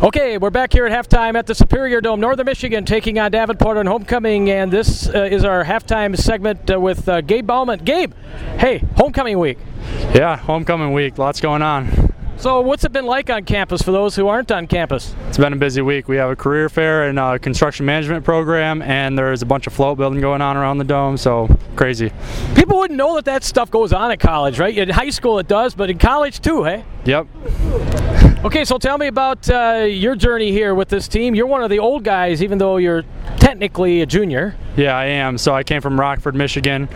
Okay, we're back here at halftime at the Superior Dome, Northern Michigan, taking on Davenport on homecoming, and this is our halftime segment with Gabe Bauman. Gabe, hey, homecoming week. Yeah, homecoming week. Lots going on. So what's it been like on campus for those who aren't on campus? It's been a busy week. We have a career fair and a construction management program, and there's a bunch of float building going on around the dome, so crazy. People wouldn't know that stuff goes on at college, right? In high school it does, but in college too, hey? Yep. Okay, so tell me about your journey here with this team. You're one of the old guys, even though you're technically a junior. Yeah, I am. So I came from Rockford, Michigan.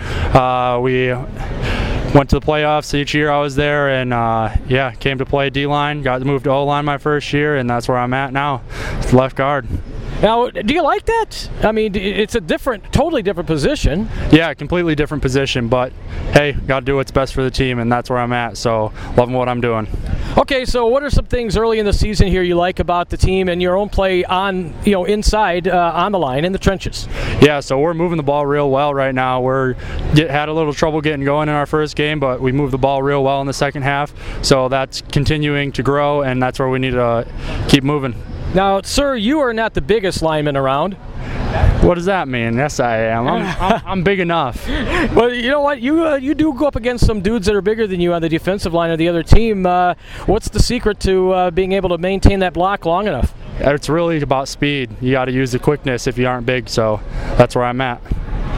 We went to the playoffs each year I was there, and came to play D-line, got moved to O-line my first year, and that's where I'm at now, left guard. Now, do you like that? I mean, it's a totally different position. Yeah, completely different position, but hey, got to do what's best for the team, and that's where I'm at, so loving what I'm doing. Okay, so what are some things early in the season here you like about the team and your own play on, inside on the line in the trenches? Yeah, so we're moving the ball real well right now. Had a little trouble getting going in our first game, but we moved the ball real well in the second half, so that's continuing to grow, and that's where we need to keep moving. Now, sir, you are not the biggest lineman around. What does that mean? Yes, I am. I'm big enough. Well, you know what? You do go up against some dudes that are bigger than you on the defensive line of the other team. What's the secret to being able to maintain that block long enough? It's really about speed. You got to use the quickness if you aren't big, so that's where I'm at.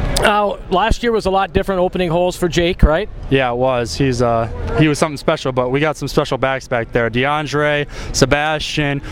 Last year was a lot different opening holes for Jake, right? Yeah, it was. He was something special, but we got some special backs back there. DeAndre, Sebastian,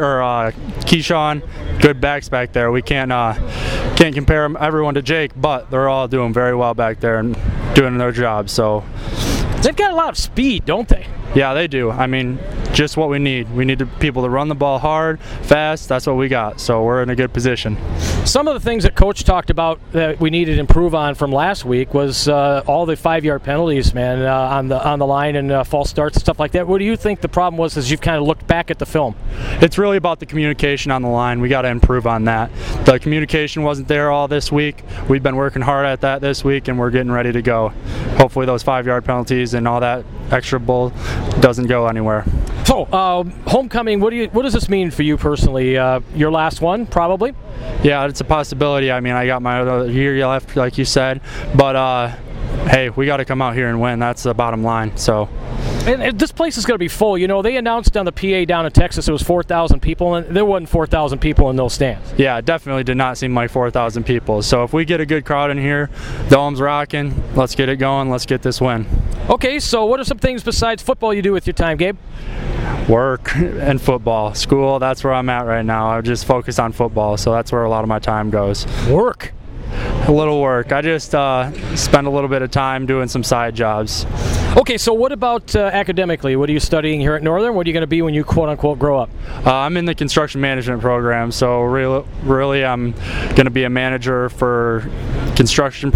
Keyshawn, good backs back there. We can't compare everyone to Jake, but they're all doing very well back there and doing their job. So they've got a lot of speed, don't they? Yeah, they do. I mean, just what we need. We need people to run the ball hard, fast. That's what we got. So we're in a good position. Some of the things that Coach talked about that we needed to improve on from last week was all the 5-yard penalties, man, on the line and false starts and stuff like that. What do you think the problem was as you've kind of looked back at the film? It's really about the communication on the line. We got to improve on that. The communication wasn't there all this week. We've been working hard at that this week, and we're getting ready to go. Hopefully those 5-yard penalties and all that extra bull doesn't go anywhere. So, homecoming, what does this mean for you personally? Your last one, probably? Yeah, it's a possibility. I mean, I got my other year left, like you said, but hey, we got to come out here and win. That's the bottom line. So. And this place is going to be full. You know, they announced on the PA down in Texas it was 4,000 people, and there wasn't 4,000 people in those stands. Yeah, it definitely did not seem like 4,000 people. So if we get a good crowd in here, dome's rocking, let's get it going, let's get this win. Okay, so what are some things besides football you do with your time, Gabe? Work and football. School, that's where I'm at right now. I just focus on football, so that's where a lot of my time goes. Work? A little work. I just spend a little bit of time doing some side jobs. Okay, so what about academically? What are you studying here at Northern? What are you going to be when you quote-unquote grow up? I'm in the construction management program, so really I'm going to be a manager for construction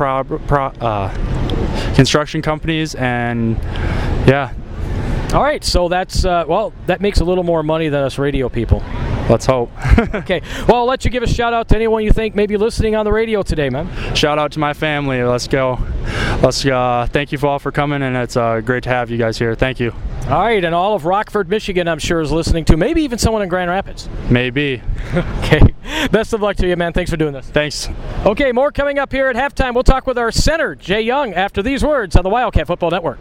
construction companies, and yeah. All right, so that's, that makes a little more money than us radio people. Let's hope. Okay, well, I'll let you give a shout out to anyone you think may be listening on the radio today, man. Shout out to my family. Let's go. Thank you all for coming, and it's great to have you guys here. Thank you. All right, and all of Rockford, Michigan, I'm sure is listening to. Maybe even someone in Grand Rapids. Maybe. Okay, best of luck to you, man. Thanks for doing this. Thanks. Okay, more coming up here at halftime. We'll talk with our center, Jay Young, after these words on the Wildcat Football Network.